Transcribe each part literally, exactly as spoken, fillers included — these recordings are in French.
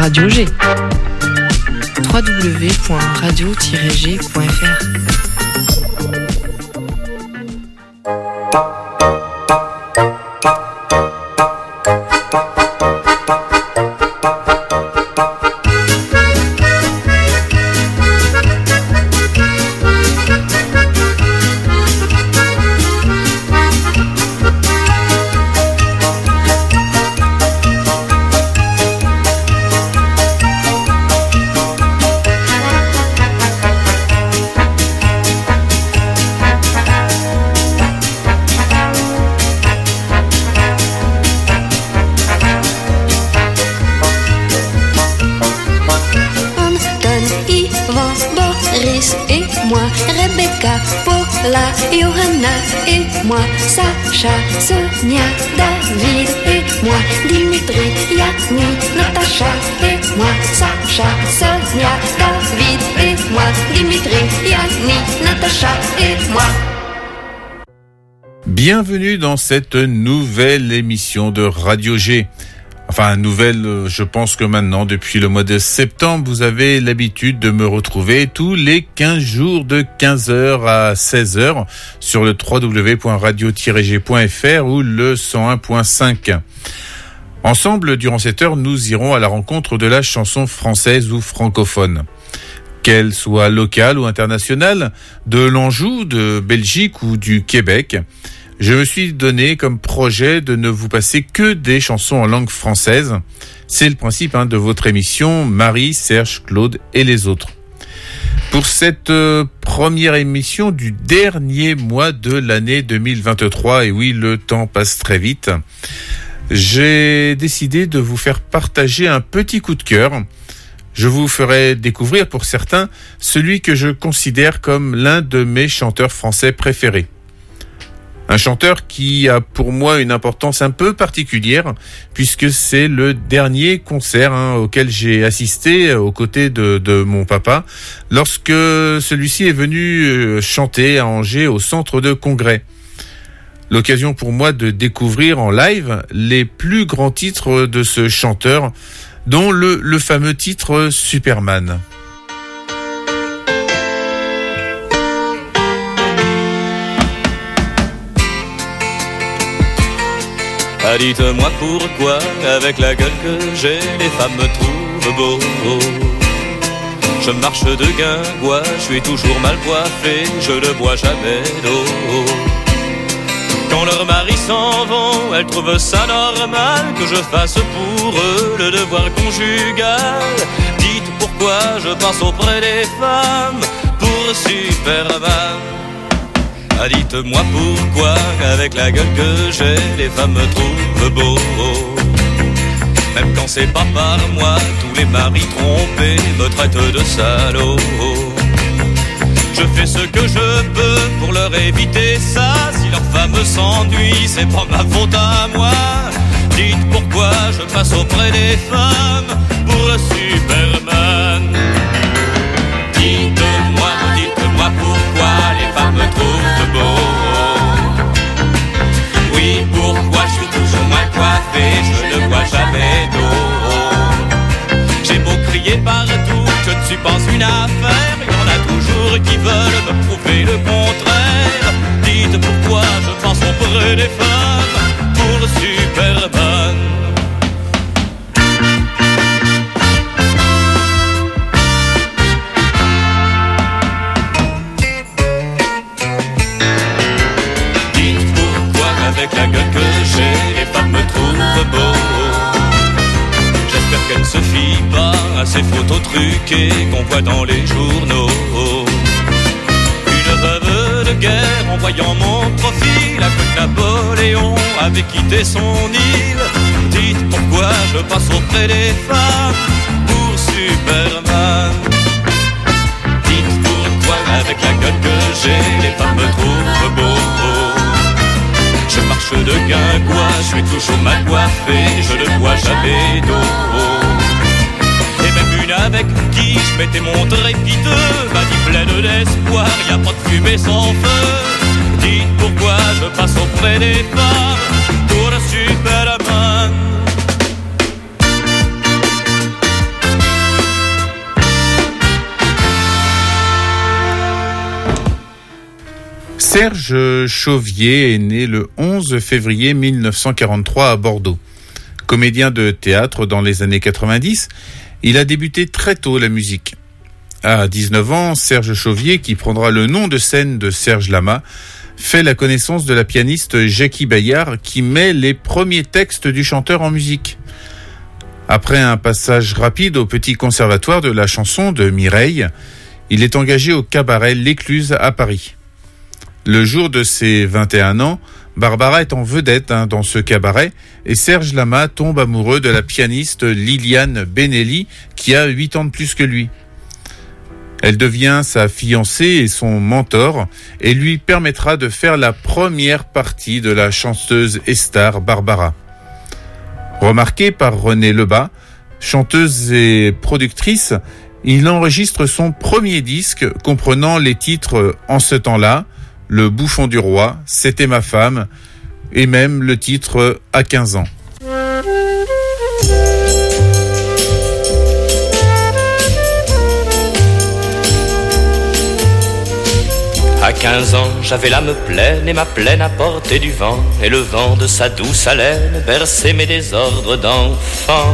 Radio G. w w w point radio tiret g point f r. Sacha, Sonia, David et moi, Dimitri, Yanni, Natacha et moi, Sacha, Sonia, David et moi, Dimitri, Yanni, Natacha et moi. Bienvenue dans cette nouvelle émission de Radio G. Enfin, nouvelle, je pense que maintenant, depuis le mois de septembre, vous avez l'habitude de me retrouver tous les quinze jours de quinze heures à seize heures sur le w w w point radio tiret g point f r ou le cent un point cinq. Ensemble, durant cette heure, nous irons à la rencontre de la chanson française ou francophone. Qu'elle soit locale ou internationale, de l'Anjou, de Belgique ou du Québec. Je me suis donné comme projet de ne vous passer que des chansons en langue française. C'est le principe hein, de votre émission Marie, Serge, Claude et les autres. Pour cette euh, première émission du dernier mois de l'année deux mille vingt-trois, et oui, le temps passe très vite, j'ai décidé de vous faire partager un petit coup de cœur. Je vous ferai découvrir pour certains celui que je considère comme l'un de mes chanteurs français préférés. Un chanteur qui a pour moi une importance un peu particulière puisque c'est le dernier concert hein, auquel j'ai assisté aux côtés de, de mon papa lorsque celui-ci est venu chanter à Angers au centre de congrès. L'occasion pour moi de découvrir en live les plus grands titres de ce chanteur, dont le, le fameux titre Superman. Ah, dites-moi pourquoi, avec la gueule que j'ai, les femmes me trouvent beau. Je marche de guingois, je suis toujours mal coiffé, je ne bois jamais d'eau. Quand leurs maris s'en vont, elles trouvent ça normal que je fasse pour eux le devoir conjugal. Dites pourquoi je passe auprès des femmes pour Superman. Ah, dites-moi pourquoi, avec la gueule que j'ai, les femmes me trouvent beau. Même quand c'est pas par moi, tous les maris trompés me traitent de salaud. Je fais ce que je peux pour leur éviter ça. Si leur femme s'ennuie, c'est pas ma faute à moi. Dites pourquoi je passe auprès des femmes pour Superman. Dites-moi, dites-moi pourquoi les femmes me trouvent beau. Oui, pourquoi je suis toujours mal coiffé, je ne bois jamais d'eau. J'ai beau crier partout, je ne suis pas une affaire. Il y en a toujours qui veulent me prouver le contraire. Dites pourquoi je passe auprès des femmes pour Superman. Avec la gueule que j'ai, les femmes me trouvent beau. J'espère qu'elle ne se fie pas à ces photos truquées qu'on voit dans les journaux. Une veuve de guerre en voyant mon profil, après que Napoléon avait quitté son île. Dites pourquoi je passe auprès des femmes pour Superman. Dites pourquoi avec la gueule que j'ai, les femmes me trouvent beau. Je marche de guingois, je suis toujours mal coiffé, je ne bois jamais d'eau. Et même une avec qui je m'étais montré piteux m'a dit pleine d'espoir, y a pas de fumée sans feu. Dites pourquoi je passe auprès des femmes pour Superman. Serge Chauvier est né le onze février mille neuf cent quarante-trois à Bordeaux. Comédien de théâtre dans les années quatre-vingt-dix, il a débuté très tôt la musique. À dix-neuf ans, Serge Chauvier, qui prendra le nom de scène de Serge Lama, fait la connaissance de la pianiste Jackie Bayard, qui met les premiers textes du chanteur en musique. Après un passage rapide au Petit Conservatoire de la chanson de Mireille, il est engagé au cabaret L'Écluse à Paris. Le jour de ses vingt et un ans, Barbara est en vedette hein, dans ce cabaret et Serge Lama tombe amoureux de la pianiste Liliane Benelli qui a huit ans de plus que lui. Elle devient sa fiancée et son mentor et lui permettra de faire la première partie de la chanteuse et star Barbara. Remarqué par René Lebas, chanteuse et productrice, il enregistre son premier disque comprenant les titres « En ce temps-là », « Le bouffon du roi »,« C'était ma femme » et même le titre « À quinze ans ». À quinze ans, j'avais l'âme pleine et ma plaine à portée du vent, et le vent de sa douce haleine berçait mes désordres d'enfant.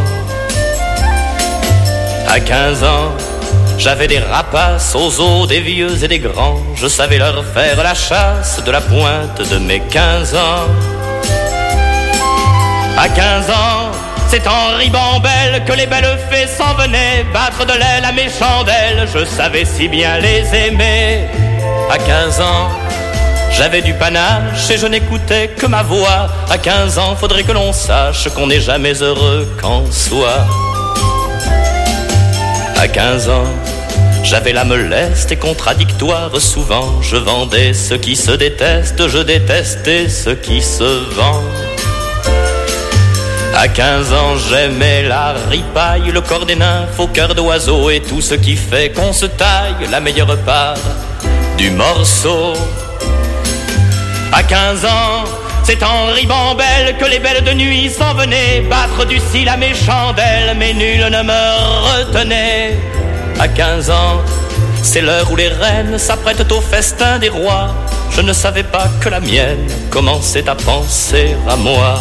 À quinze ans, j'avais des rapaces aux os des vieux et des grands, je savais leur faire la chasse de la pointe de mes quinze ans. À quinze ans, c'est en ribambelle que les belles fées s'en venaient battre de l'aile à mes chandelles, je savais si bien les aimer. À quinze ans, j'avais du panache et je n'écoutais que ma voix. À quinze ans, faudrait que l'on sache qu'on n'est jamais heureux qu'en soi. À quinze ans, j'avais l'âme leste et contradictoire. Souvent, je vendais ce qui se déteste, je détestais ce qui se vend. À quinze ans, j'aimais la ripaille, le corps des nymphes au cœur d'oiseau et tout ce qui fait qu'on se taille la meilleure part du morceau. À quinze ans, c'est en ribambelle que les belles de nuit s'en venaient battre du cil à mes chandelles, mais nul ne me retenait. À quinze ans, c'est l'heure où les reines s'apprêtent au festin des rois. Je ne savais pas que la mienne commençait à penser à moi.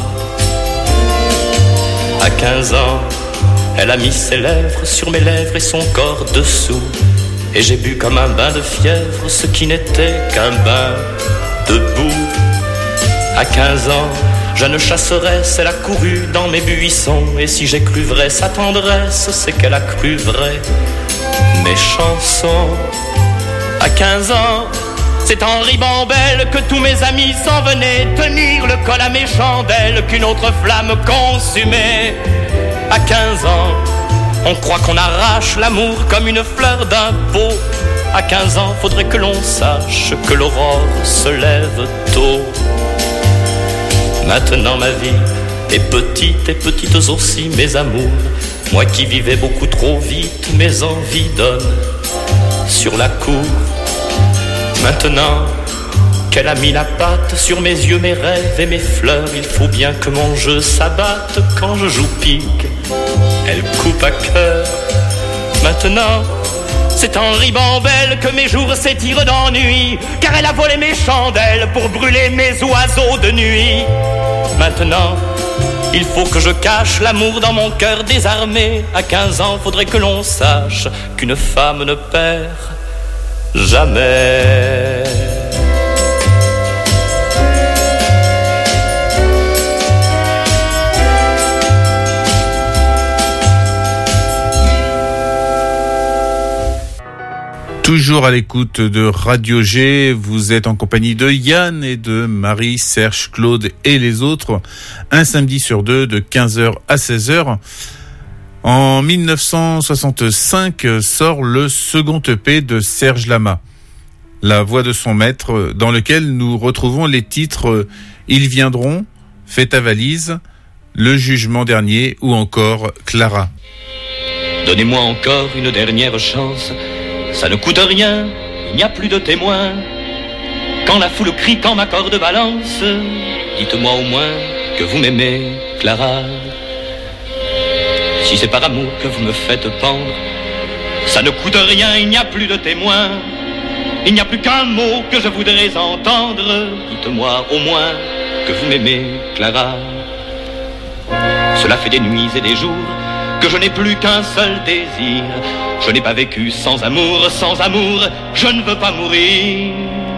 À quinze ans, elle a mis ses lèvres sur mes lèvres et son corps dessous. Et j'ai bu comme un bain de fièvre ce qui n'était qu'un bain de boue. À quinze ans, je ne chasseresse, elle a couru dans mes buissons. Et si j'ai cru vrai sa tendresse, c'est qu'elle a cru vrai mes chansons. À quinze ans, c'est en ribambelle que tous mes amis s'en venaient tenir le col à mes chandelles qu'une autre flamme consumait. À quinze ans, on croit qu'on arrache l'amour comme une fleur d'un pot. À quinze ans, faudrait que l'on sache que l'aurore se lève tôt. Maintenant ma vie est petite et petites aussi mes amours. Moi qui vivais beaucoup trop vite, mes envies donnent sur la cour. Maintenant qu'elle a mis la patte sur mes yeux, mes rêves et mes fleurs, il faut bien que mon jeu s'abatte quand je joue pique. Elle coupe à cœur. Maintenant, c'est en ribambelle que mes jours s'étirent d'ennui, car elle a volé mes chandelles pour brûler mes oiseaux de nuit. Maintenant, il faut que je cache l'amour dans mon cœur désarmé. À quinze ans, faudrait que l'on sache qu'une femme ne perd jamais. Toujours à l'écoute de Radio G, vous êtes en compagnie de Yann et de Marie, Serge, Claude et les autres, un samedi sur deux de quinze heures à seize heures. En mille neuf cent soixante-cinq sort le second E P de Serge Lama, La voix de son maître, dans lequel nous retrouvons les titres « Ils viendront »,« Fais ta valise »,« Le jugement dernier » ou encore « Clara ». Donnez-moi encore une dernière chance. Ça ne coûte rien, il n'y a plus de témoins. Quand la foule crie, quand ma corde balance, dites-moi au moins que vous m'aimez, Clara. Si c'est par amour que vous me faites pendre, ça ne coûte rien, il n'y a plus de témoins. Il n'y a plus qu'un mot que je voudrais entendre. Dites-moi au moins que vous m'aimez, Clara. Cela fait des nuits et des jours que je n'ai plus qu'un seul désir. Je n'ai pas vécu sans amour, sans amour, je ne veux pas mourir.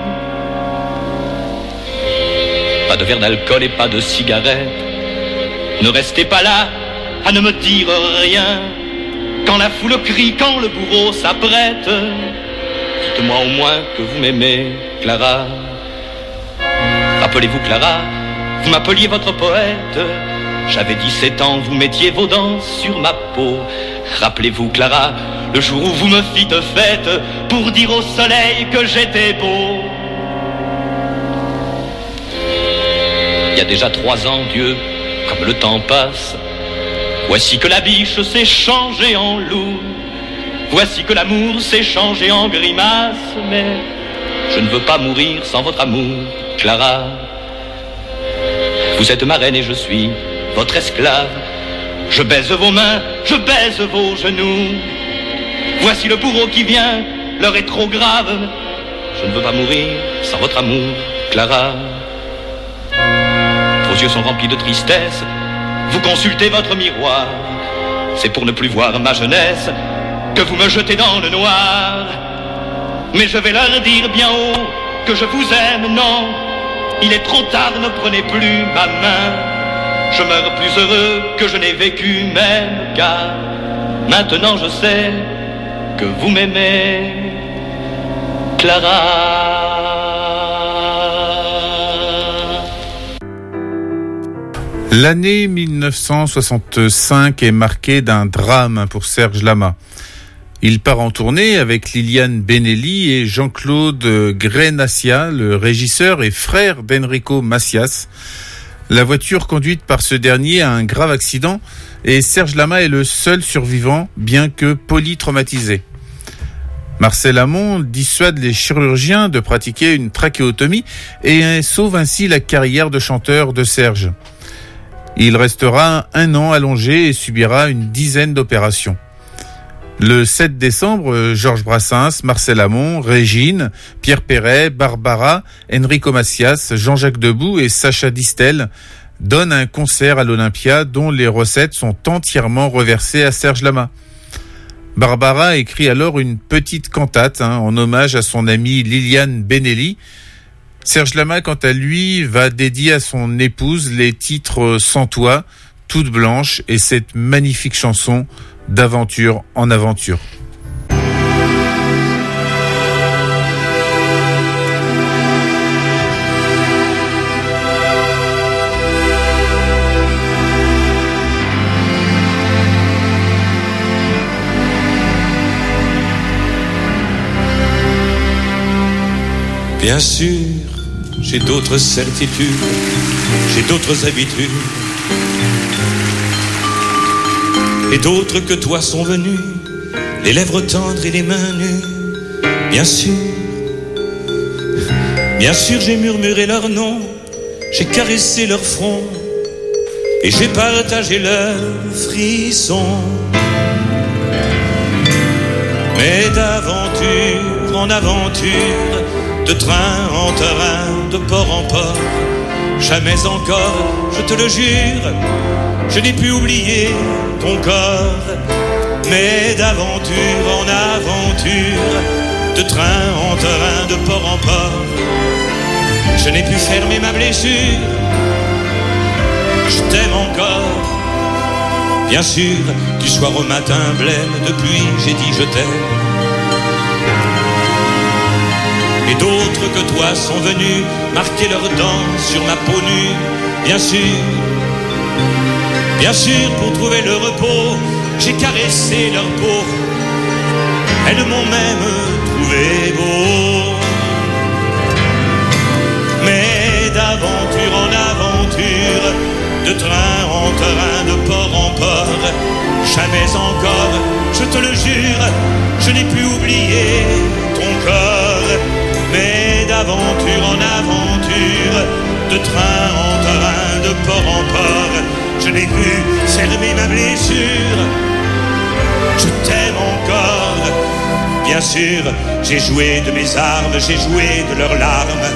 Pas de verre d'alcool et pas de cigarette. Ne restez pas là à ne me dire rien. Quand la foule crie, quand le bourreau s'apprête, dites-moi au moins que vous m'aimez, Clara. Rappelez-vous, Clara, vous m'appeliez votre poète. J'avais dix-sept ans, vous mettiez vos dents sur ma peau. Rappelez-vous, Clara, le jour où vous me fîtes fête pour dire au soleil que j'étais beau. Il y a déjà trois ans, Dieu, comme le temps passe. Voici que la biche s'est changée en loup. Voici que l'amour s'est changé en grimace. Mais je ne veux pas mourir sans votre amour, Clara. Vous êtes ma reine et je suis votre esclave. Je baise vos mains, je baise vos genoux. Voici le bourreau qui vient, l'heure est trop grave. Je ne veux pas mourir sans votre amour, Clara. Vos yeux sont remplis de tristesse. Vous consultez votre miroir. C'est pour ne plus voir ma jeunesse que vous me jetez dans le noir. Mais je vais leur dire bien haut que je vous aime, non. Il est trop tard, ne prenez plus ma main. Je meurs plus heureux que je n'ai vécu même, car maintenant je sais que vous m'aimez, Clara. L'année mille neuf cent soixante-cinq est marquée d'un drame pour Serge Lama. Il part en tournée avec Liliane Benelli et Jean-Claude Grenassia, le régisseur et frère d'Enrico Macias. La voiture conduite par ce dernier a un grave accident et Serge Lama est le seul survivant, bien que polytraumatisé. Marcel Amont dissuade les chirurgiens de pratiquer une trachéotomie et sauve ainsi la carrière de chanteur de Serge. Il restera un an allongé et subira une dizaine d'opérations. Le sept décembre, Georges Brassens, Marcel Amont, Régine, Pierre Perret, Barbara, Enrico Macias, Jean-Jacques Debout et Sacha Distel donnent un concert à l'Olympia dont les recettes sont entièrement reversées à Serge Lama. Barbara écrit alors une petite cantate hein, en hommage à son amie Liliane Benelli. Serge Lama, quant à lui, va dédier à son épouse les titres « Sans toi »,« Toute blanche » et cette magnifique chanson « D'aventure en aventure ». Bien sûr, j'ai d'autres certitudes, j'ai d'autres habitudes, et d'autres que toi sont venus, les lèvres tendres et les mains nues. Bien sûr, bien sûr j'ai murmuré leur nom, j'ai caressé leur front, et j'ai partagé leurs frissons. Mais d'aventure en aventure, de train en train, de port en port, jamais encore, je te le jure, je n'ai pu oublier ton corps. Mais d'aventure en aventure, de train en train, de port en port, je n'ai pu fermer ma blessure. Je t'aime encore. Bien sûr, du soir au matin blême, depuis j'ai dit je t'aime. Et d'autres que toi sont venus marquer leurs dents sur ma peau nue. Bien sûr, bien sûr, pour trouver le repos, j'ai caressé leur peau. Elles m'ont même trouvé beau. Mais d'aventure en aventure, de train en train, de port en port, jamais encore, je te le jure, je n'ai pu oublier ton corps. Mais d'aventure en aventure, de train en train, de port en port, je n'ai pu fermer ma blessure. Je t'aime encore, bien bien sûr, j'ai joué de mes armes, j'ai joué de leurs larmes.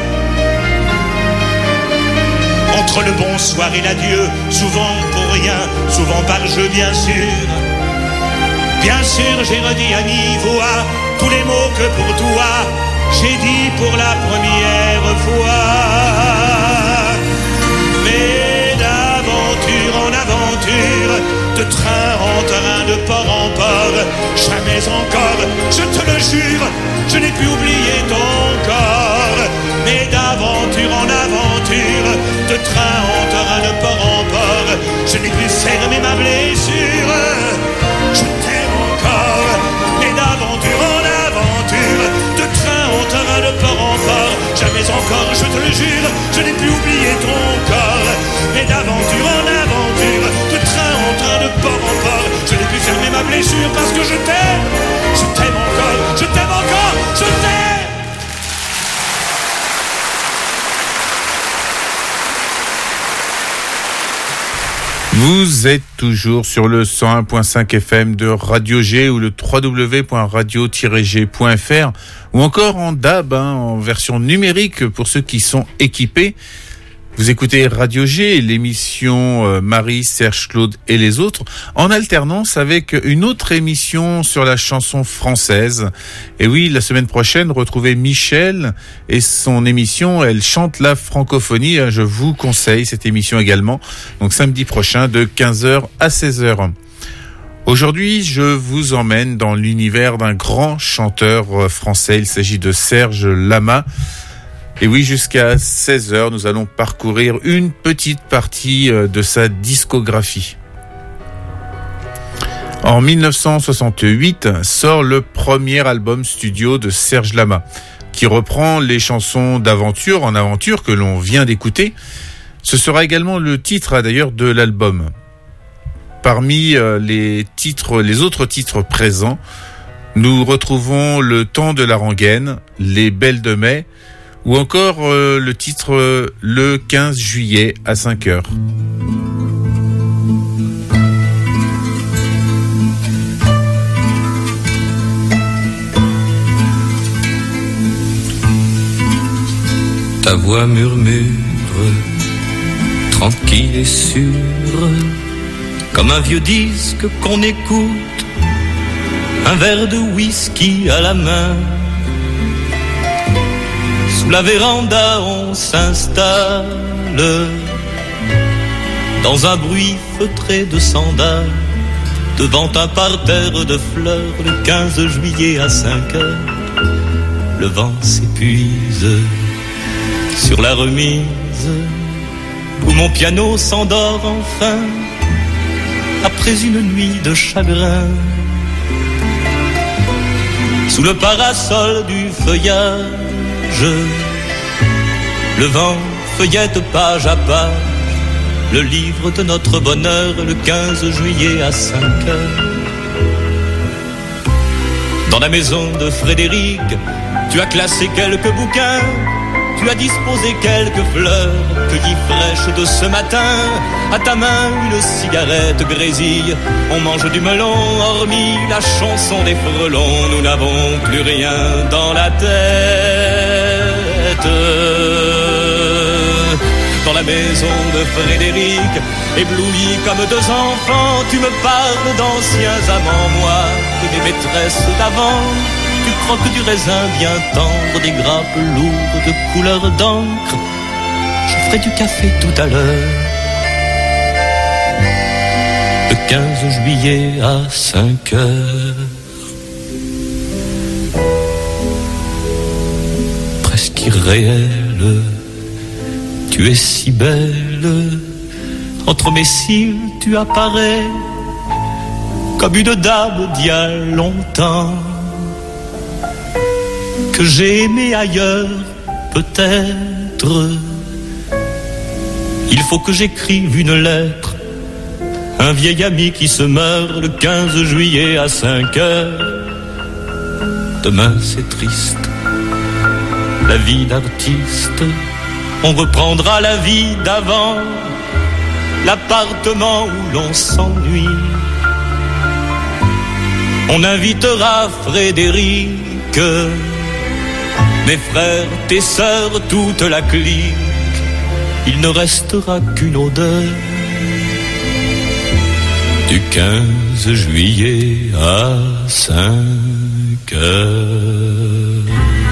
Entre le bonsoir et l'adieu, souvent pour rien, souvent par jeu bien sûr. Bien sûr, j'ai redit à mi-voix tous les mots que pour toi j'ai dit pour la première fois. Mais d'aventure en aventure, de train en train, de port en port, jamais encore, je te le jure, je n'ai pu oublier ton corps. Mais d'aventure en aventure, de train en train, de port en port, je n'ai pu fermer ma blessure. Je t'aime encore, mais d'aventure en aventure, de train en train, de port en port, jamais encore, je te le jure, je n'ai pu oublier ton corps. Mais d'aventure en aventure, de train en train, de port en port, je n'ai pu fermer ma blessure parce que je t'aime, je t'aime encore, je t'aime encore, je t'aime. Vous êtes toujours sur le cent un virgule cinq F M de Radio G ou le w w w point radio tiret g point f r ou encore en D A B, hein, en version numérique pour ceux qui sont équipés. Vous écoutez Radio G, l'émission euh, Marie, Serge, Claude et les autres, en alternance avec une autre émission sur la chanson française. Et oui, la semaine prochaine, retrouvez Michel et son émission, elle chante la francophonie. Je vous conseille cette émission également. Donc samedi prochain de quinze heures à seize heures. Aujourd'hui, je vous emmène dans l'univers d'un grand chanteur français. Il s'agit de Serge Lama. Et oui, jusqu'à seize heures, nous allons parcourir une petite partie de sa discographie. En mille neuf cent soixante-huit sort le premier album studio de Serge Lama, qui reprend les chansons d'Aventure en Aventure que l'on vient d'écouter. Ce sera également le titre d'ailleurs de l'album. Parmi les titres, les autres titres présents, nous retrouvons Le temps de la rengaine, Les belles de mai, ou encore euh, le titre euh, Le quinze juillet à cinq heures. Ta voix murmure, tranquille et sûre, comme un vieux disque qu'on écoute, un verre de whisky à la main. Sous la véranda, on s'installe dans un bruit feutré de sandales, devant un parterre de fleurs. Le quinze juillet à cinq heures, le vent s'épuise sur la remise où mon piano s'endort enfin après une nuit de chagrin. Sous le parasol du feuillage, le vent feuillette page à page le livre de notre bonheur. Le quinze juillet à cinq heures, dans la maison de Frédéric, tu as classé quelques bouquins, tu as disposé quelques fleurs cueillies fraîches de ce matin. À ta main une cigarette grésille, on mange du melon, hormis la chanson des frelons. Nous n'avons plus rien dans la tête. Dans la maison de Frédéric, ébloui comme deux enfants, tu me parles d'anciens amants, moi, de mes maîtresses d'avant. Tu croques du raisin bien tendre, des grappes lourdes de couleur d'encre. Je ferai du café tout à l'heure. Le quinze juillet à cinq heures. Presque irréel, tu es si belle. Entre mes cils, tu apparais comme une dame d'il y a longtemps, que j'ai aimé ailleurs, peut-être. Il faut que j'écrive une lettre, un vieil ami qui se meurt le quinze juillet à cinq heures. Demain c'est triste, la vie d'artiste, on reprendra la vie d'avant, l'appartement où l'on s'ennuie. On invitera Frédéric que mes frères, tes sœurs, toute la clique, il ne restera qu'une odeur du quinze juillet à cinq heures.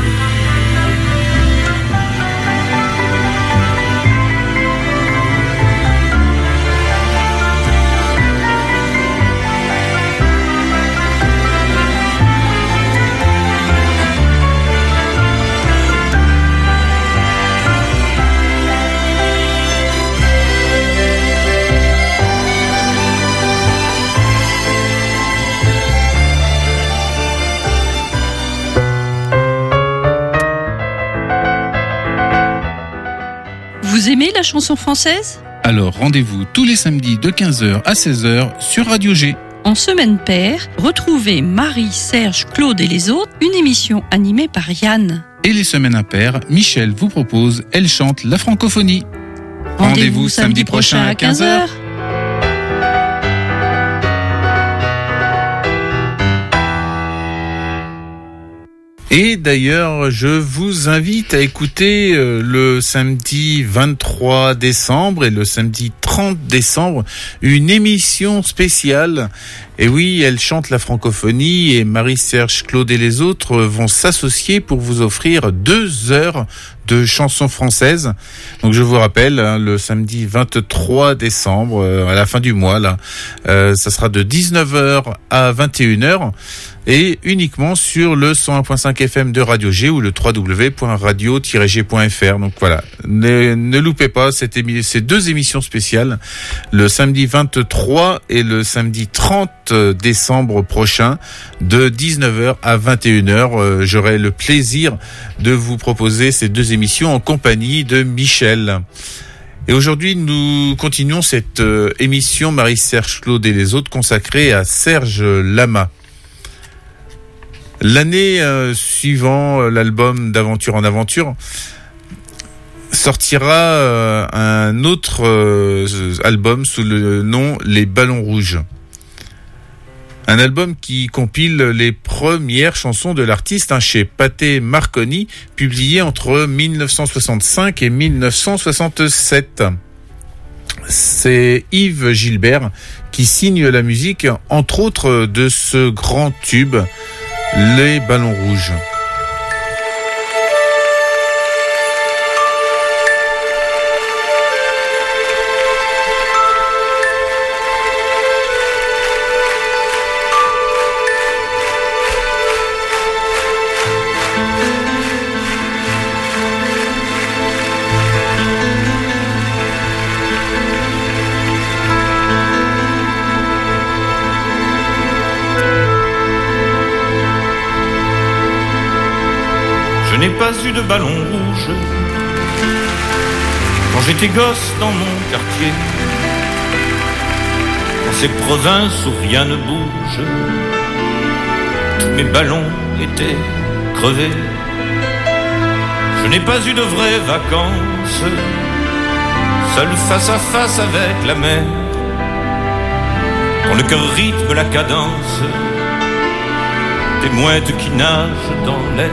Vous aimez la chanson française ? Alors rendez-vous tous les samedis de quinze heures à seize heures sur Radio G. En semaine paire, retrouvez Marie, Serge, Claude et les autres, une émission animée par Yann. Et les semaines impaires, Michel vous propose Elle chante la francophonie. Rendez-vous, Rendez-vous samedi prochain à quinze heures. Et d'ailleurs, je vous invite à écouter euh, le samedi vingt-trois décembre et le samedi trente décembre une émission spéciale. Et oui, Elle chante la francophonie et Marie-Serge, Claude et les autres vont s'associer pour vous offrir deux heures de chansons françaises. Donc je vous rappelle, hein, le samedi vingt-trois décembre, euh, à la fin du mois, là, euh, ça sera de dix-neuf heures à vingt et une heures. Et uniquement sur le cent un virgule cinq F M de Radio G ou le w w w point radio tiret g point f r. Donc voilà, ne, ne loupez pas cette émi- ces deux émissions spéciales, le samedi vingt-trois et le samedi trente décembre prochain, de dix-neuf heures à vingt et une heures. Euh, j'aurai le plaisir de vous proposer ces deux émissions en compagnie de Michel. Et aujourd'hui, nous continuons cette euh, émission Marie-Serge, Claude et les autres consacrée à Serge Lama. L'année euh, suivant euh, l'album d'Aventure en Aventure sortira euh, un autre euh, album sous le nom Les Ballons Rouges. Un album qui compile les premières chansons de l'artiste hein, chez Pathé Marconi, publié entre dix-neuf cent soixante-cinq et dix-neuf cent soixante-sept. C'est Yves Gilbert qui signe la musique, entre autres de ce grand tube, Les Ballons Rouges. Je n'ai pas eu de ballon rouge quand j'étais gosse dans mon quartier. Dans ces provinces où rien ne bouge, tous mes ballons étaient crevés. Je n'ai pas eu de vraies vacances, seul face à face avec la mer, quand le cœur rythme la cadence des mouettes qui nagent dans l'air.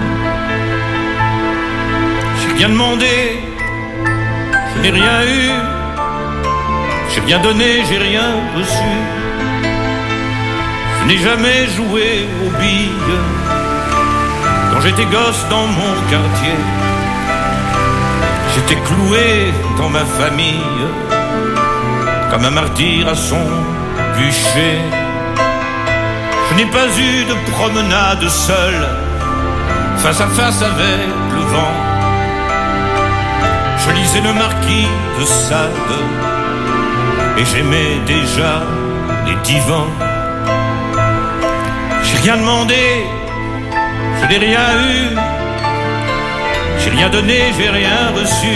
J'ai rien demandé, je n'ai rien eu, j'ai rien donné, j'ai rien reçu. Je n'ai jamais joué aux billes quand j'étais gosse dans mon quartier. J'étais cloué dans ma famille comme un martyr à son bûcher. Je n'ai pas eu de promenade seul, face à face avec le vent. Je lisais le Marquis de Sade et j'aimais déjà les divans. J'ai rien demandé, je n'ai rien eu, j'ai rien donné, j'ai rien reçu.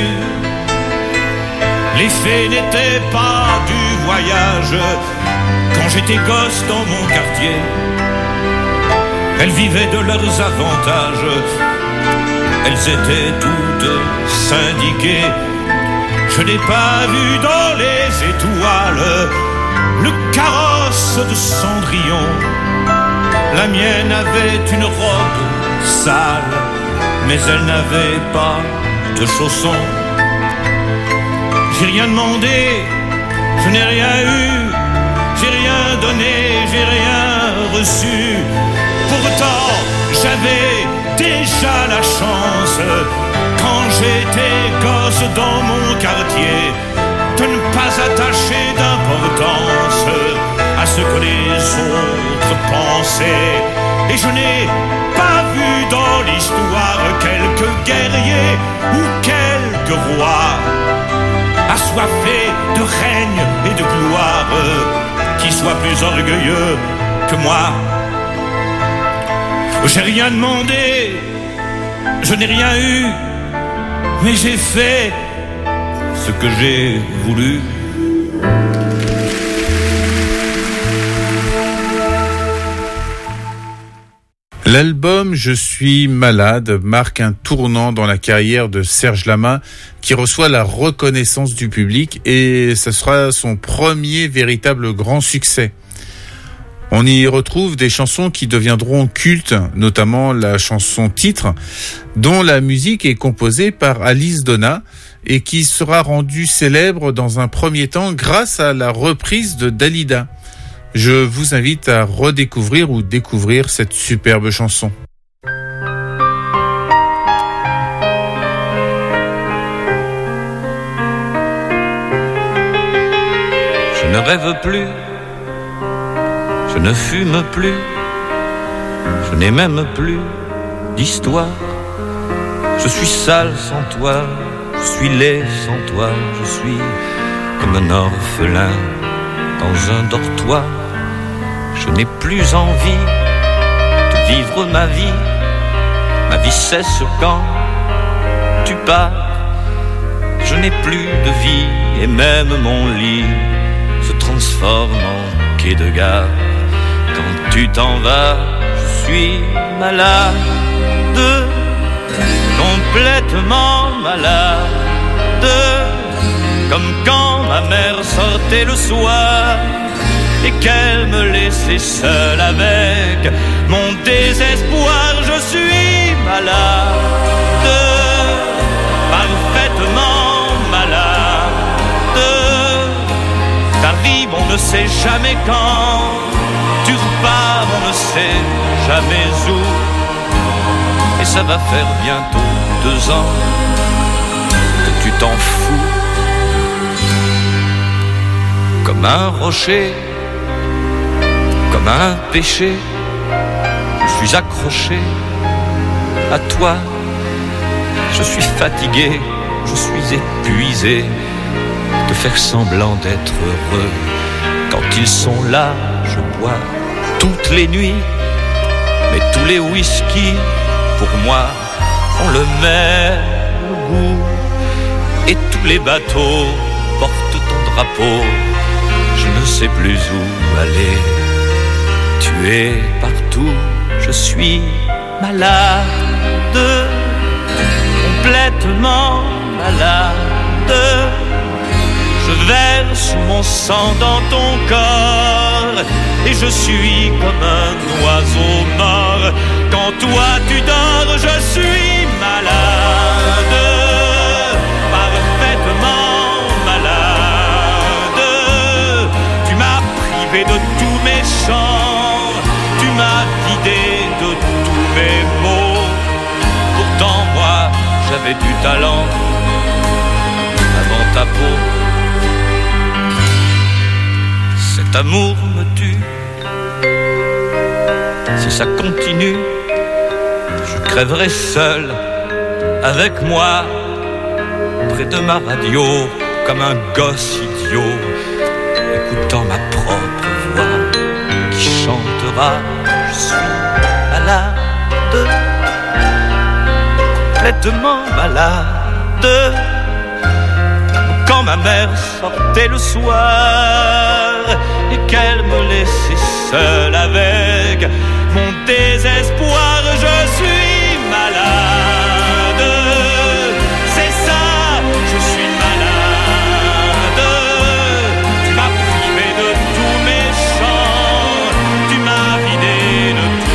Les fées n'étaient pas du voyage quand j'étais gosse dans mon quartier. Elles vivaient de leurs avantages, elles étaient toutes syndiquées. Je n'ai pas vu dans les étoiles le carrosse de Cendrillon, La mienne avait une robe sale, mais elle n'avait pas de chaussons. J'ai rien demandé, je n'ai rien eu, j'ai rien donné, j'ai rien reçu. Pourtant, j'avais déjà la chance, quand j'étais gosse dans mon quartier, de ne pas attacher d'importance à ce que les autres pensaient. Et je n'ai pas vu dans l'histoire quelques guerriers ou quelques rois assoiffés de règne et de gloire qui soient plus orgueilleux que moi. J'ai rien demandé, je n'ai rien eu, mais j'ai fait ce que j'ai voulu. L'album Je suis malade marque un tournant dans la carrière de Serge Lama qui reçoit la reconnaissance du public et ce sera son premier véritable grand succès. On y retrouve des chansons qui deviendront cultes, notamment la chanson titre, dont la musique est composée par Alice Donna et qui sera rendue célèbre dans un premier temps grâce à la reprise de Dalida. Je vous invite à redécouvrir ou découvrir cette superbe chanson. Je ne rêve plus, je ne fume plus, je n'ai même plus d'histoire. Je suis sale sans toi, je suis laid sans toi, je suis comme un orphelin dans un dortoir. Je n'ai plus envie de vivre ma vie, ma vie cesse quand tu pars. Je n'ai plus de vie et même mon lit se transforme en quai de gare. Quand tu t'en vas, je suis malade, complètement malade, comme quand ma mère sortait le soir et qu'elle me laissait seule avec mon désespoir. Je suis malade, parfaitement malade. T'arrives, on ne sait jamais quand, tu repars, on ne sait jamais où. Et ça va faire bientôt deux ans que tu t'en fous. Comme un rocher, comme un péché, je suis accroché à toi. Je suis fatigué, je suis épuisé de faire semblant d'être heureux. Quand ils sont là, je bois toutes les nuits, mais tous les whisky, pour moi, ont le même goût. Et tous les bateaux portent ton drapeau, je ne sais plus où aller. Tu es partout, je suis malade, complètement malade. Je verse mon sang dans ton corps et je suis comme un oiseau mort. Quand toi tu dors, je suis malade, parfaitement malade. Tu m'as privé de tous mes chants, tu m'as vidé de tous mes mots. Pourtant moi j'avais du talent avant ta peau. Cet amour me tue. Si ça continue, je crèverai seul avec moi près de ma radio comme un gosse idiot, écoutant ma propre voix qui chantera. Je suis malade, complètement malade. Quand ma mère sortait le soir et qu'elle me laissait seule avec mon désespoir, je suis malade. C'est ça, je suis malade. Tu m'as privé de tous mes chants, tu m'as vidé de tout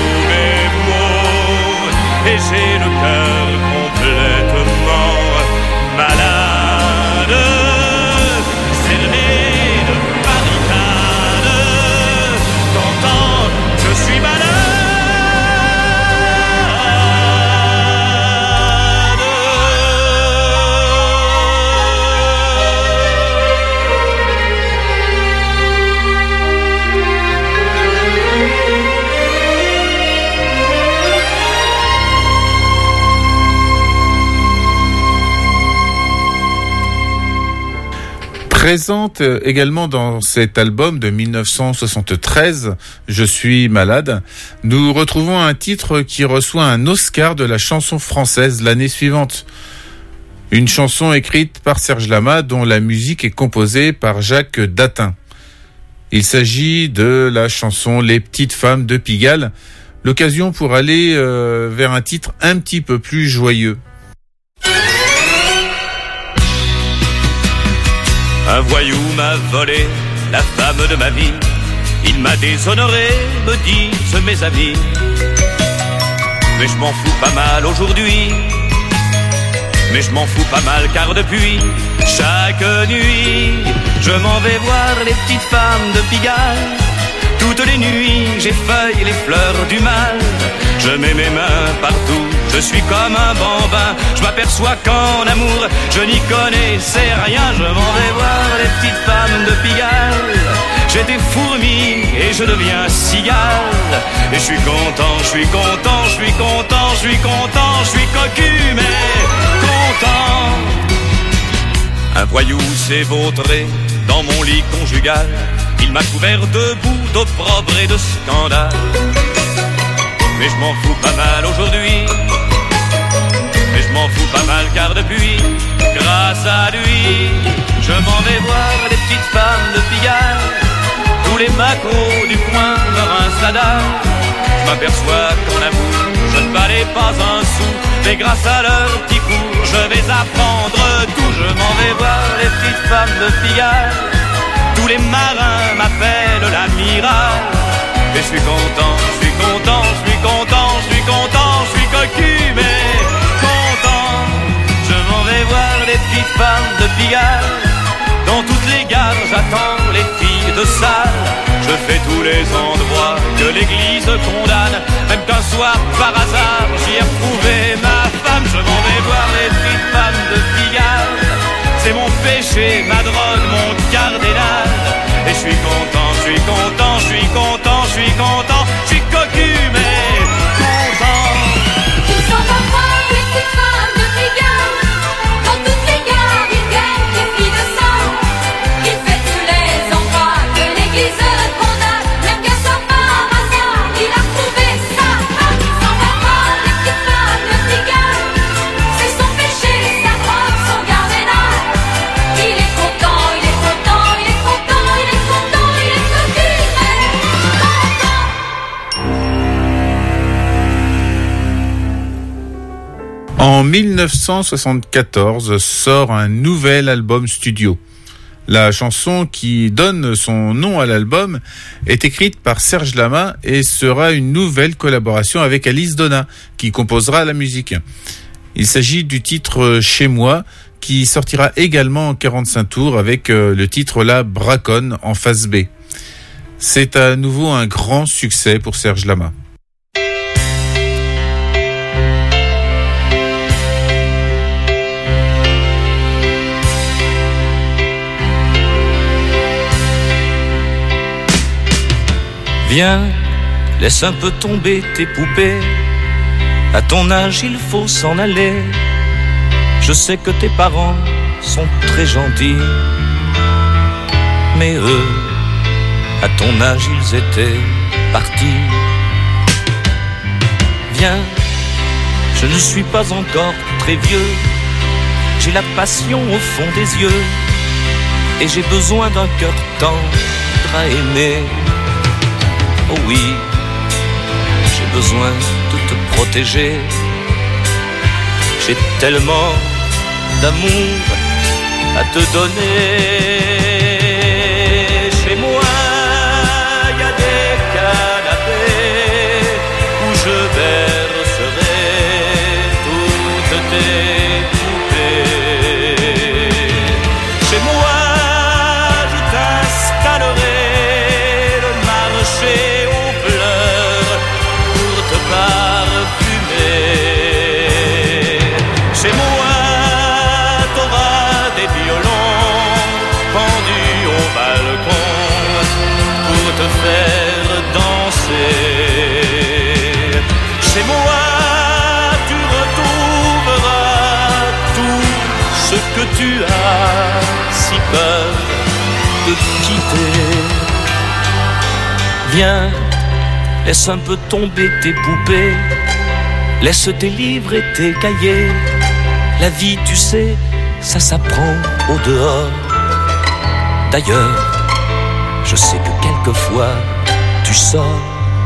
Présente également dans cet album de dix-neuf cent soixante-treize, Je suis malade, nous retrouvons un titre qui reçoit un Oscar de la chanson française l'année suivante. Une chanson écrite par Serge Lama dont la musique est composée par Jacques Datin. Il s'agit de la chanson Les petites femmes de Pigalle, l'occasion pour aller euh, vers un titre un petit peu plus joyeux. Un voyou m'a volé la femme de ma vie. Il m'a déshonoré, me disent mes amis. Mais je m'en fous pas mal aujourd'hui. Mais je m'en fous pas mal car depuis chaque nuit je m'en vais voir les petites femmes de Pigalle. Toutes les nuits j'effeuille les fleurs du mal. Je mets mes mains partout, je suis comme un bambin. Je m'aperçois qu'en amour je n'y connaissais rien. Je m'en vais voir les petites femmes de Pigalle. J'étais fourmi et je deviens cigale. Et je suis content, je suis content, je suis content, je suis content, je suis cocu mais content. Un voyou s'est vautré dans mon lit conjugal. Il m'a couvert de boue, d'opprobre et de scandale. Mais je m'en fous pas mal aujourd'hui. Mais je m'en fous pas mal car depuis, grâce à lui, je m'en vais voir les petites femmes de Pigalle. Tous les macos du coin me rincent la dalle. Je m'aperçois qu'en amour, je ne valais pas un sou. Mais grâce à leur petit cours, je vais apprendre tout. Je m'en vais voir les petites femmes de Pigalle. Tous les marins m'appellent l'amiral. Et je suis content, je suis content, je suis content, je suis content, je suis cocu mais content. Je m'en vais voir les petites femmes de Pigalle. Dans toutes les gares j'attends les filles de salle. Je fais tous les endroits que l'église condamne. Même qu'un soir par hasard j'y ai retrouvé ma femme. Je m'en vais voir les petites femmes de Pigalle. C'est mon péché, ma drogue, mon cardinal. Et je suis content, je suis content, je suis content, je suis content, je suis cocu mais content. Ils s'en vont voir les petites femmes de Pigalle. Dans toutes les gares, ils gagnent les filles de sang. Ils font tous les endroits que l'église condamne. Même qu'un soir par hasard, il a trouvé sa femme. Ils s'en vont voir les petites femmes de Pigalle. C'est son péché, sa drogue, son cardinal. Il est content, il est content, il est content, il est content, il est cocu mais content. En dix-neuf cent soixante-quatorze sort un nouvel album studio. La chanson qui donne son nom à l'album est écrite par Serge Lama et sera une nouvelle collaboration avec Alice Donna qui composera la musique. Il s'agit du titre Chez moi qui sortira également en quarante-cinq tours avec le titre La Braconne en face B. C'est à nouveau un grand succès pour Serge Lama. Viens, laisse un peu tomber tes poupées. À ton âge, il faut s'en aller. Je sais que tes parents sont très gentils, mais eux, à ton âge, ils étaient partis. Viens, je ne suis pas encore très vieux. J'ai la passion au fond des yeux et j'ai besoin d'un cœur tendre à aimer. Oh oui, j'ai besoin de te protéger. J'ai tellement d'amour à te donner. Chez moi, il y a des canapés où je bercerai toutes tes poupées. Chez moi, je t'installerai le marché aux fleurs pour te parfumer. Chez moi, t'auras des violons Viens, laisse un peu tomber tes poupées, laisse tes livres et tes cahiers. La vie, tu sais, ça s'apprend au dehors. D'ailleurs, je sais que quelquefois tu sors.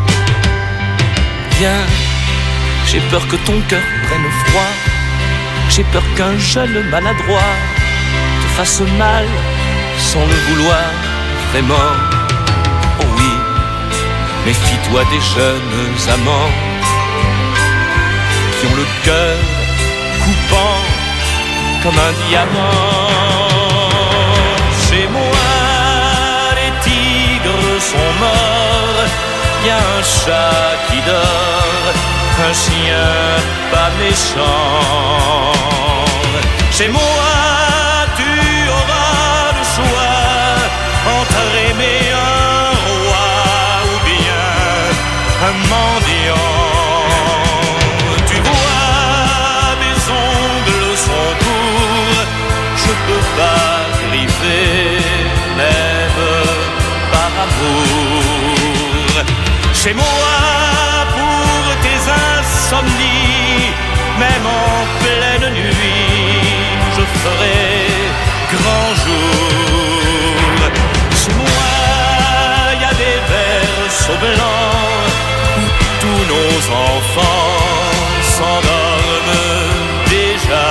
Viens, j'ai peur que ton cœur prenne froid. J'ai peur qu'un jeune maladroit te fasse mal sans le vouloir vraiment. Oh oui, méfie-toi des jeunes amants qui ont le cœur coupant comme un diamant. Chez moi, les tigres sont morts. Y a un chat qui dort, un chien pas méchant. Chez moi, tu auras le choix entre aimer un roi ou bien un mendiant. Tu vois, mes ongles sont courts, je peux pas griffer, même par amour. Chez moi, pour tes insomnies, même en pleine nuit, je ferai grand jour. Chez moi, y a des berceaux blancs où tous nos enfants s'endorment déjà.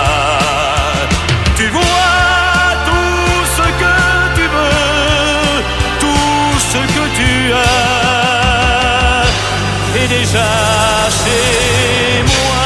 Tu vois tout ce que tu veux, tout ce que tu as, est déjà chez moi.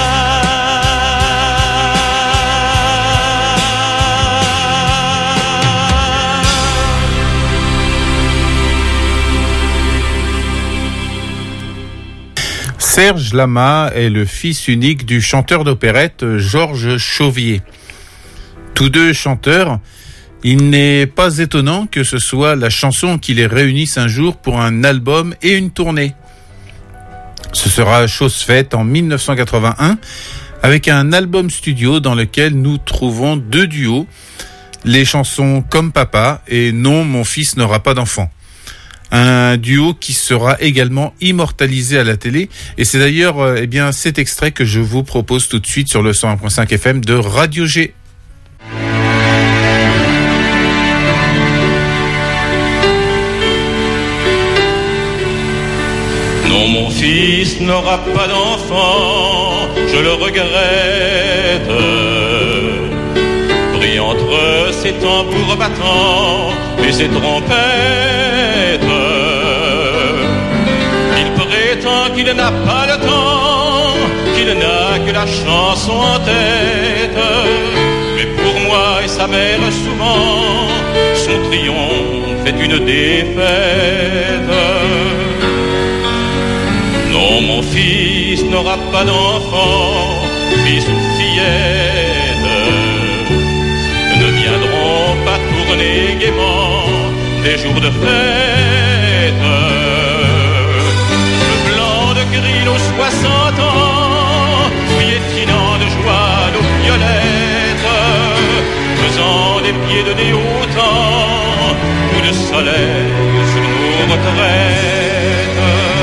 Serge Lama est le fils unique du chanteur d'opérette Georges Chauvier. Tous deux chanteurs, il n'est pas étonnant que ce soit la chanson qui les réunisse un jour pour un album et une tournée. Ce sera chose faite en dix-neuf cent quatre-vingt-un avec un album studio dans lequel nous trouvons deux duos, les chansons Comme Papa et Non, mon fils n'aura pas d'enfant. Un duo qui sera également immortalisé à la télé. Et c'est d'ailleurs euh, eh bien, cet extrait que je vous propose tout de suite sur le cent un virgule cinq F M de Radio G. Non, mon fils n'aura pas d'enfant, je le regrette. Brille entre ses tambours battants et ses trompettes. Qu'il n'a pas le temps, qu'il n'a que la chanson en tête. Mais pour moi et sa mère souvent, son triomphe est une défaite. Non, mon fils n'aura pas d'enfant, fils ou fillette ne viendront pas tourner gaiement des jours de fête. Gris nos soixante ans, piétinant de joie nos violettes, faisant des pieds de nez autant, coup de soleil sur nos retraites.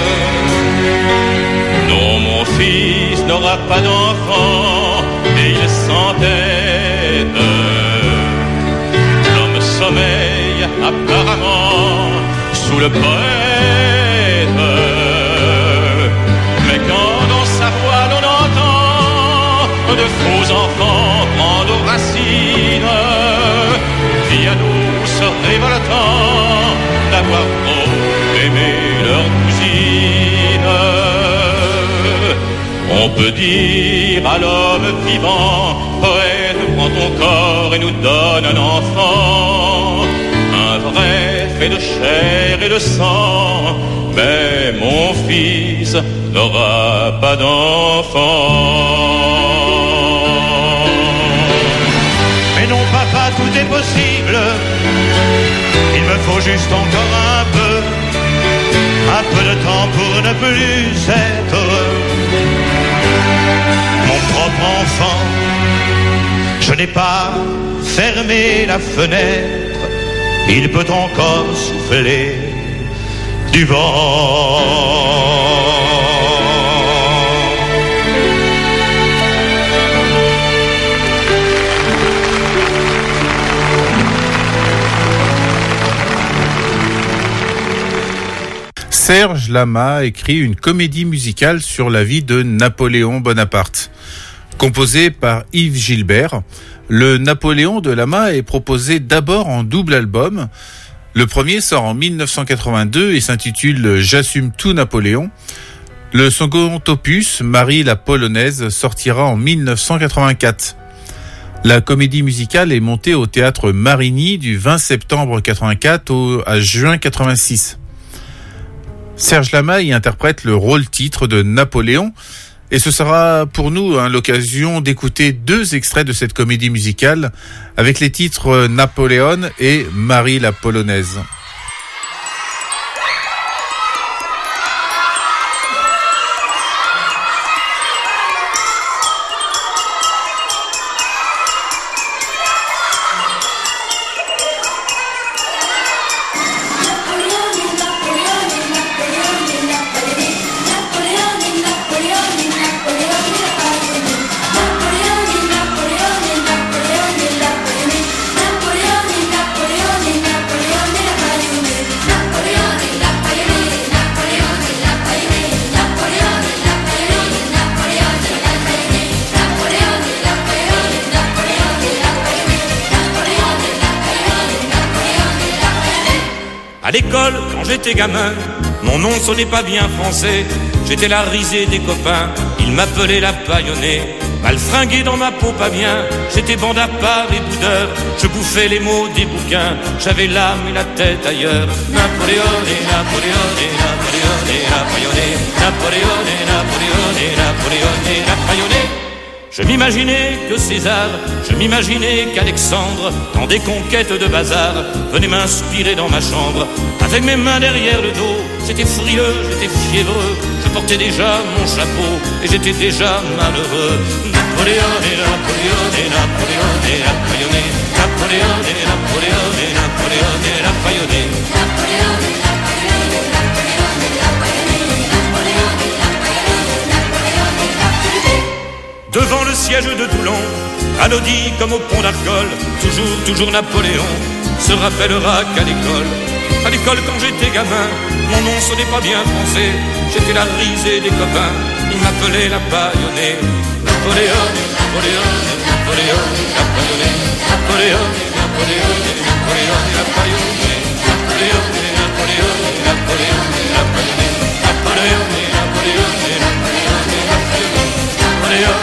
Non, mon fils n'aura pas d'enfant, et il s'entête. L'homme sommeille apparemment sous le poète. De faux enfants prendre racines, vie à nous se révoltant d'avoir trop aimé leur cousine. On peut dire à l'homme vivant, poète, prends ton corps et nous donne un enfant, un vrai fait de chair et de sang, mais mon fils n'aura pas d'enfant. Mais non, papa, tout est possible. Il me faut juste encore un peu, un peu de temps pour ne plus être mon propre enfant. Je n'ai pas fermé la fenêtre, il peut encore souffler du vent. Serge Lama écrit une comédie musicale sur la vie de Napoléon Bonaparte. Composé par Yves Gilbert, le Napoléon de Lama est proposé d'abord en double album. Le premier sort en dix-neuf cent quatre-vingt-deux et s'intitule « J'assume tout Napoléon ». Le second opus, Marie la Polonaise, sortira en dix-neuf cent quatre-vingt-quatre. La comédie musicale est montée au théâtre Marigny du vingt septembre quatre-vingt-quatre au, à juin quatre-vingt-six. Serge Lama y interprète le rôle-titre de Napoléon et ce sera pour nous hein, l'occasion d'écouter deux extraits de cette comédie musicale avec les titres Napoléon et Marie la Polonaise. À l'école, quand j'étais gamin, mon nom sonnait pas bien français. J'étais la risée des copains, ils m'appelaient la paillonnée. Mal fringué dans ma peau pas bien, j'étais banda par les boudeurs. Je bouffais les mots des bouquins, j'avais l'âme et la tête ailleurs. Napoléon et Napoléon et Napoléon et Napoléon, Napoléon et Napoléon et Napoléon et Napoléon. Je m'imaginais que César, je m'imaginais qu'Alexandre, dans des conquêtes de bazar, venait m'inspirer dans ma chambre. Avec mes mains derrière le dos, j'étais frileux, j'étais fiévreux, je portais déjà mon chapeau et j'étais déjà malheureux. Napoléon et Napoléon et Napoléon et Napoléon, Napoléon et Napoléon et Napoléon et Napoléon. Devant le siège de Toulon, anodie comme au pont d'Arcole, toujours, toujours Napoléon se rappellera qu'à l'école, à l'école quand j'étais gamin, mon nom sonnait pas bien français, j'étais la risée des copains, ils m'appelaient la paillonnée. Napoléon, Napoléon, Napoléon, Napoléon, Napoléon, Napoléon, Napoléon, Napoléon, Napoléon, Napoléon, Napoléon, Napoléon, Napoléon, Napoléon, Napoléon.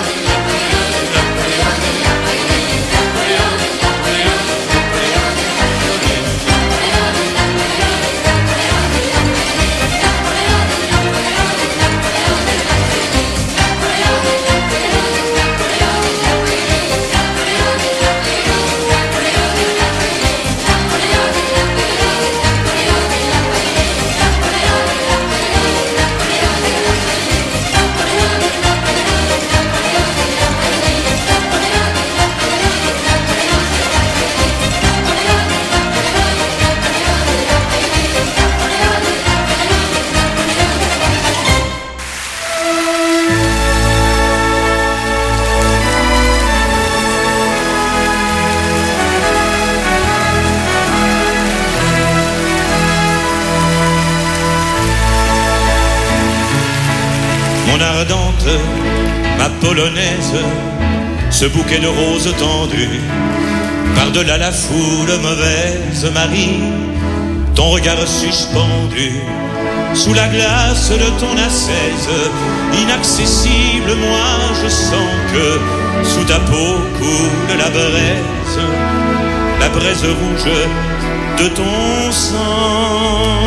Ma polonaise, ce bouquet de roses tendues, par-delà la foule mauvaise Marie, ton regard suspendu, sous la glace de ton ascèse, inaccessible, moi je sens que sous ta peau coule la braise, la braise rouge de ton sang.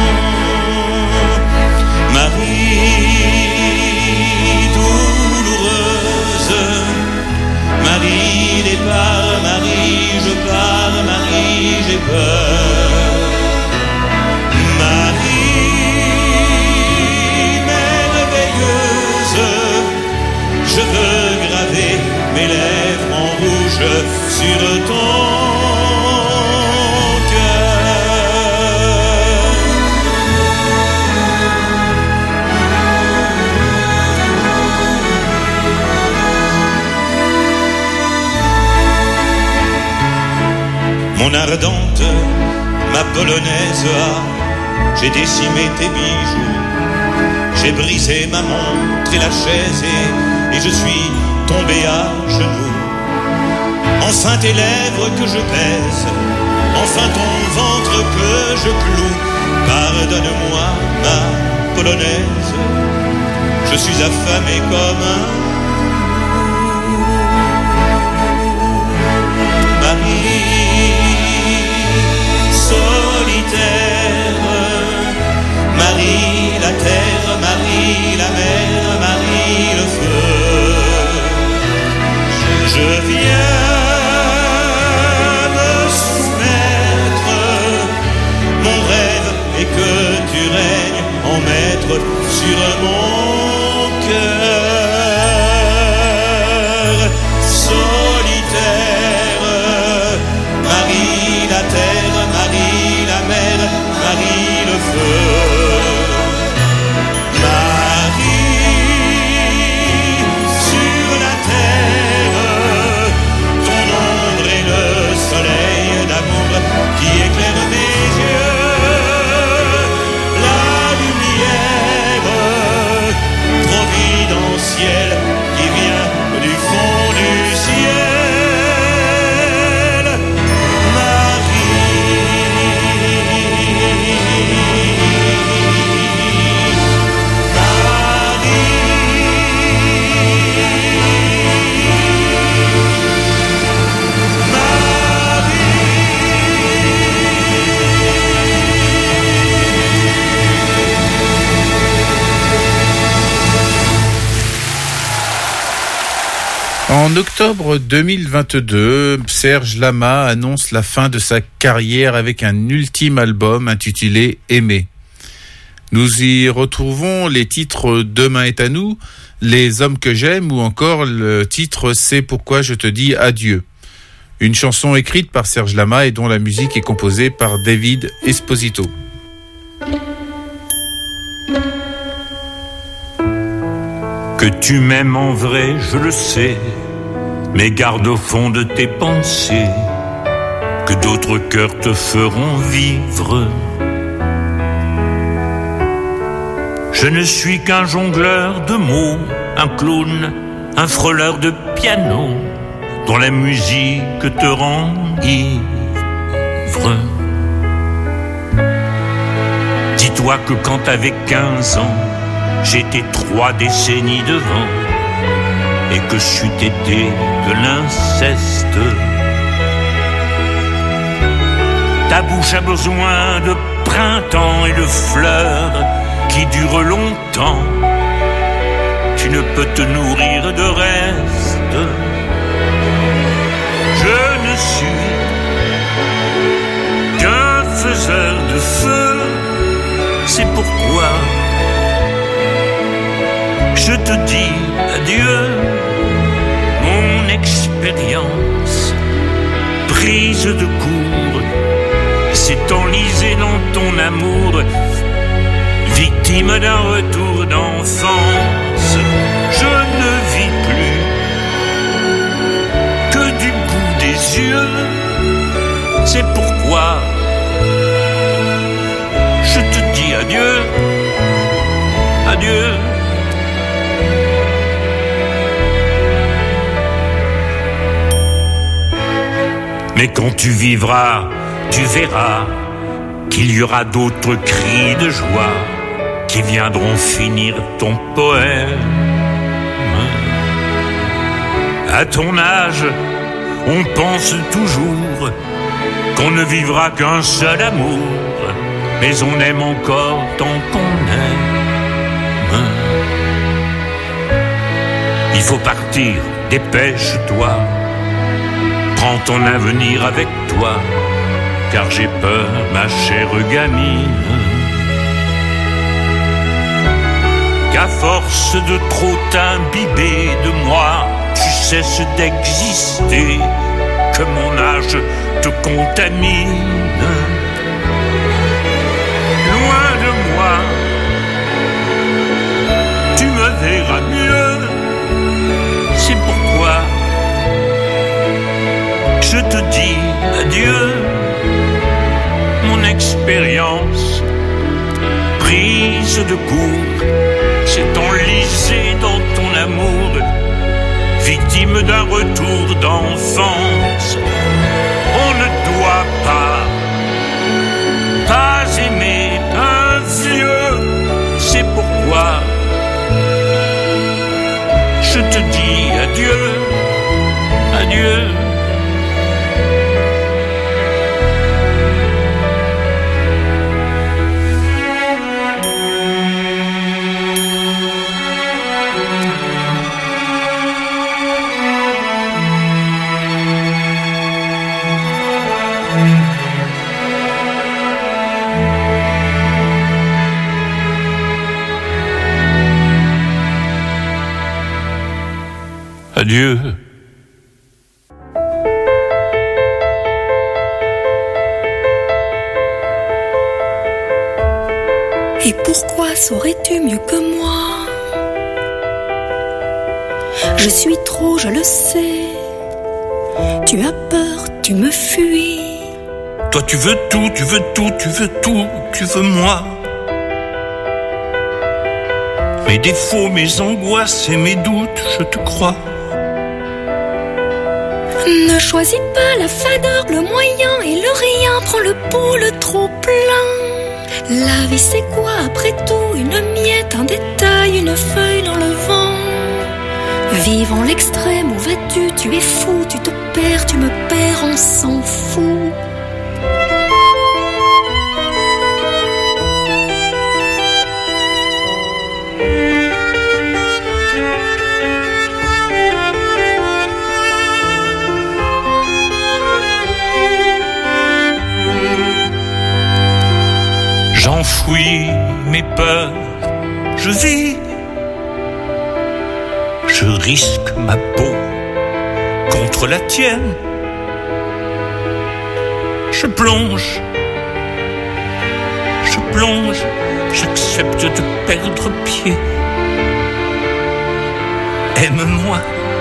Marie, Marie, départ, Marie, je pars, Marie, j'ai peur. Marie, merveilleuse, je veux graver mes lèvres en rouge sur ton cœur. mon ardente, ma polonaise, ah, j'ai décimé tes bijoux, j'ai brisé ma montre et la chaise et, et je suis tombé à genoux. Enfin tes lèvres que je baise, enfin ton ventre que je cloue, pardonne-moi ma polonaise, je suis affamé comme un solitaire, Marie la terre, Marie la mer, Marie le feu. Je, je viens me soumettre, mon rêve est que tu règnes en maître sur mon cœur. Solitaire, Marie la terre, Marie la mer, Marie le feu. Marie sur la terre, ton ombre est le soleil d'amour qui éclaire mes yeux. La lumière providentielle qui vient du fond du ciel. En octobre deux mille vingt-deux, Serge Lama annonce la fin de sa carrière avec un ultime album intitulé Aimer. Nous y retrouvons les titres Demain est à nous, Les hommes que j'aime ou encore le titre C'est pourquoi je te dis adieu. Une chanson écrite par Serge Lama et dont la musique est composée par David Esposito. Que tu m'aimes en vrai, je le sais, mais garde au fond de tes pensées que d'autres cœurs te feront vivre. Je ne suis qu'un jongleur de mots, un clown, un frôleur de piano, dont la musique te rend ivre. Dis-toi que quand t'avais quinze ans, j'étais trois décennies devant, et que c'eût été de l'inceste. Ta bouche a besoin de printemps et de fleurs qui durent longtemps. Tu ne peux te nourrir de reste. Je ne suis qu'un faiseur de feu, c'est pourquoi je te dis adieu. Mon expérience prise de court s'est enlisée dans ton amour, victime d'un retour d'enfance. Je ne vis plus que du bout des yeux, c'est pourquoi je te dis adieu, adieu. Mais quand tu vivras, tu verras qu'il y aura d'autres cris de joie qui viendront finir ton poème. À ton âge, on pense toujours qu'on ne vivra qu'un seul amour, mais on aime encore tant qu'on aime. Il faut partir, dépêche-toi. Prends ton avenir avec toi, car j'ai peur, ma chère gamine, qu'à force de trop t'imbiber de moi, tu cesses d'exister, que mon âge te contamine. Loin de moi, tu me verras mieux, c'est pourquoi je te dis adieu. expérience. Prise de court, s'est enlisée dans ton amour, victime d'un retour d'enfance. On ne doit pas, pas aimer un vieux, c'est pourquoi je te dis adieu, adieu. Adieu. Et pourquoi saurais-tu mieux que moi? Je suis trop, je le sais. Tu as peur, tu me fuis. Toi tu veux tout, tu veux tout, tu veux tout, tu veux moi. Mes défauts, mes angoisses et mes doutes, je te crois. Ne choisis pas la fadeur, le moyen et le rien. Prends le pot, le trop plein. La vie c'est quoi après tout? Une miette, un détail, une feuille dans le vent. Vivant l'extrême, où vas-tu? Tu es fou, tu te perds, tu me perds, on s'en fout. J'enfouis mes peurs, je vis, je risque ma peau contre la tienne. Je plonge, je plonge, j'accepte de perdre pied. Aime-moi.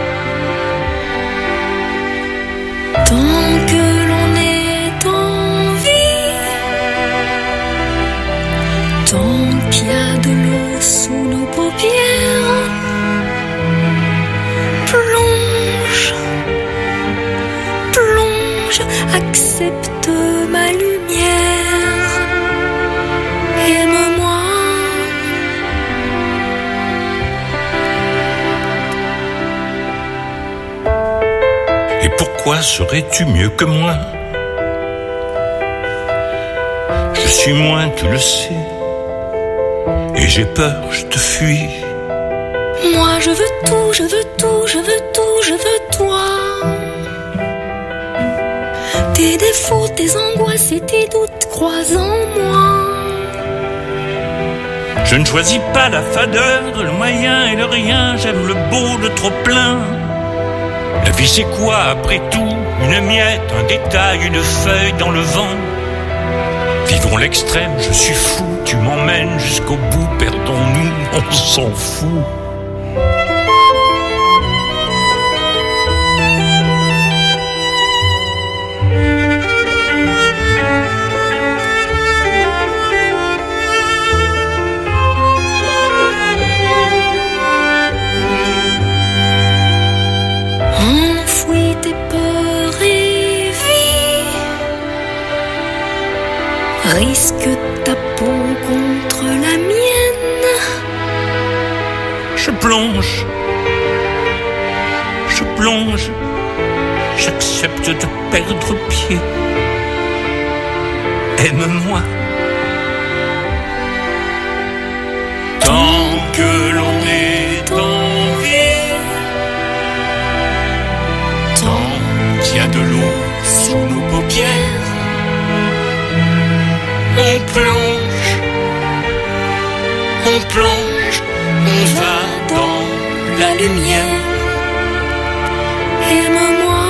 Tant que l'on est en vie, tant qu'il y a de l'eau sous nos paupières, plonge, plonge, accepte ma lumière, aime-moi. Et pourquoi serais-tu mieux que moi? Je suis moins, tu le sais, et j'ai peur, je te fuis. Moi je veux tout, je veux tout, je veux tout, je veux toi. Tes défauts, tes angoisses et tes doutes croisent en moi. Je ne choisis pas la fadeur, le moyen et le rien. J'aime le beau, le trop plein. La vie c'est quoi après tout? Une miette, un détail, une feuille dans le vent. Vivons l'extrême, je suis fou. Tu m'emmènes jusqu'au bout, perdons-nous, on s'en fout. Enfouis tes peurs et vis. Risque ta peau contre la mienne. Je plonge, je plonge, j'accepte de perdre pied. Aime-moi. Tant que l'on est en vie, tant qu'il y a de l'eau sous nos paupières, on plonge, on plonge, on va dans la lumière. Aime-moi.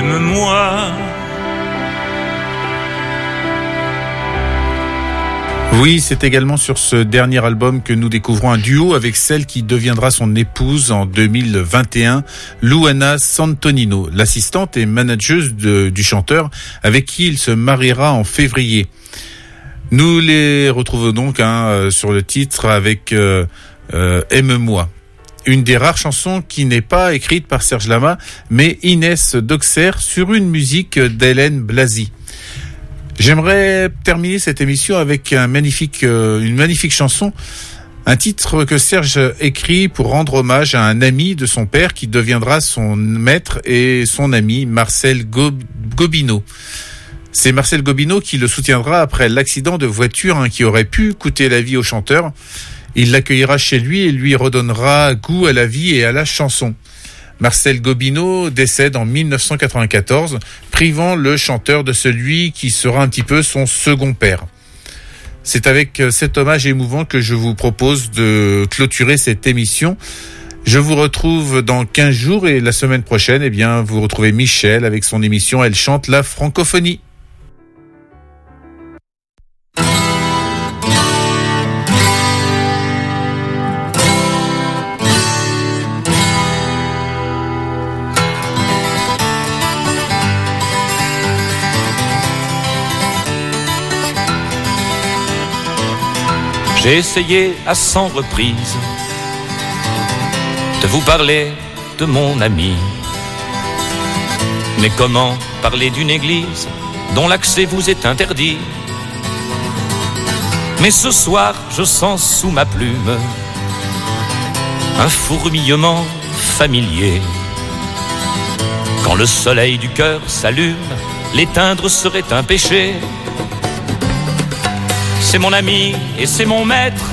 Aime-moi. Oui, c'est également sur ce dernier album que nous découvrons un duo avec celle qui deviendra son épouse en deux mille vingt et un, Luana Santonino, l'assistante et manageuse de, du chanteur avec qui il se mariera en février. Nous les retrouvons donc hein, sur le titre avec euh, euh, Aime-moi. Une des rares chansons qui n'est pas écrite par Serge Lama, mais Inès d'Auxerre sur une musique d'Hélène Blasi. J'aimerais terminer cette émission avec un magnifique, euh, une magnifique chanson, un titre que Serge écrit pour rendre hommage à un ami de son père qui deviendra son maître et son ami, Marcel Gob- Gobineau. C'est Marcel Gobineau qui le soutiendra après l'accident de voiture hein, qui aurait pu coûter la vie au chanteur. Il l'accueillera chez lui et lui redonnera goût à la vie et à la chanson. Marcel Gobineau décède en dix-neuf cent quatre-vingt-quatorze, privant le chanteur de celui qui sera un petit peu son second père. C'est avec cet hommage émouvant que je vous propose de clôturer cette émission. Je vous retrouve dans quinze jours et la semaine prochaine, eh bien, vous retrouvez Michel avec son émission Elle chante la francophonie. J'ai essayé à cent reprises de vous parler de mon ami. Mais comment parler d'une église dont l'accès vous est interdit? Mais ce soir, je sens sous ma plume un fourmillement familier. Quand le soleil du cœur s'allume, l'éteindre serait un péché. C'est mon ami et c'est mon maître.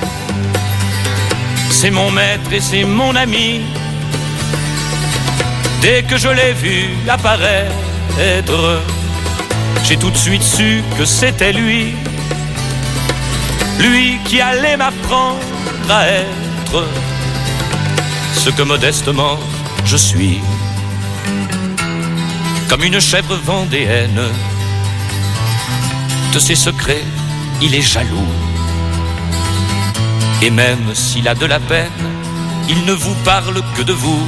C'est mon maître et c'est mon ami. Dès que je l'ai vu apparaître, j'ai tout de suite su que c'était lui. Lui qui allait m'apprendre à être ce que modestement je suis. Comme une chèvre vendéenne, de ses secrets il est jaloux. Et même s'il a de la peine, il ne vous parle que de vous.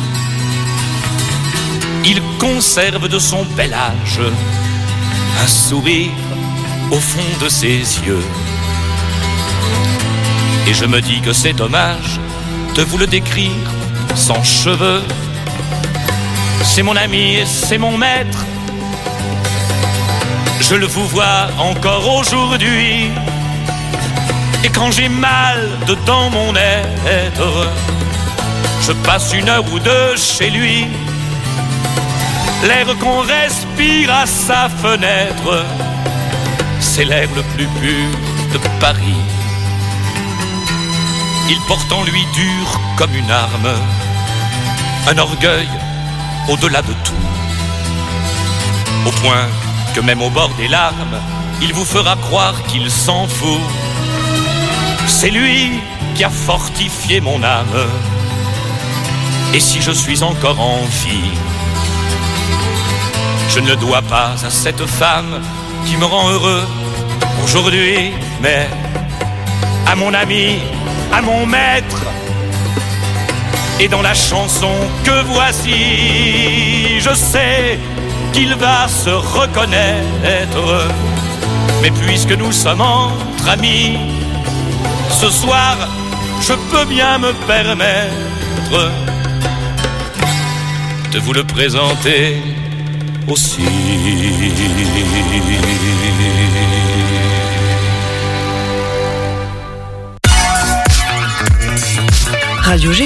Il conserve de son bel âge un sourire au fond de ses yeux. Et je me dis que c'est dommage de vous le décrire sans cheveux. C'est mon ami et c'est mon maître. Je le vous vois encore aujourd'hui. Et quand j'ai mal dedans mon être, je passe une heure ou deux chez lui. L'air qu'on respire à sa fenêtre, c'est l'air le plus pur de Paris. Il porte en lui dur comme une arme, un orgueil au-delà de tout, au point que même au bord des larmes, il vous fera croire qu'il s'en fout. C'est lui qui a fortifié mon âme. Et si je suis encore en vie, je ne le dois pas à cette femme qui me rend heureux aujourd'hui, mais à mon ami, à mon maître. Et dans la chanson que voici, je sais qu'il va se reconnaître. Mais puisque nous sommes entre amis, ce soir, je peux bien me permettre de vous le présenter aussi. Radio G.